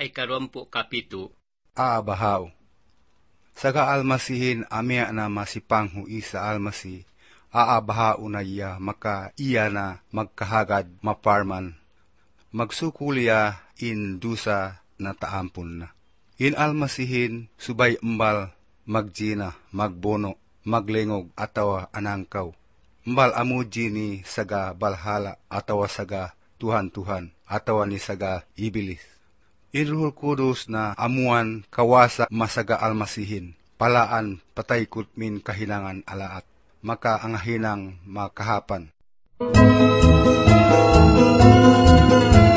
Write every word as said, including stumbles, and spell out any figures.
ikarwampu kapito. Aabahaw. Saga almasihin amya na masipanghu isa almasi, aabahaw na iya maka iya na magkahagad maparman. Magsukulya in dusa na taampon na. In almasihin subay mbal magjina, magbono, maglengog atawa anangkaw. Mbal amuji ni saga balhala atawa saga tuhan-tuhan atawa ni saga ibilis. In Ruhul Kudus na amuan kawasa masaga almasihin, palaan patay kutmin kahinangan alaat, maka ang hinang makahapan.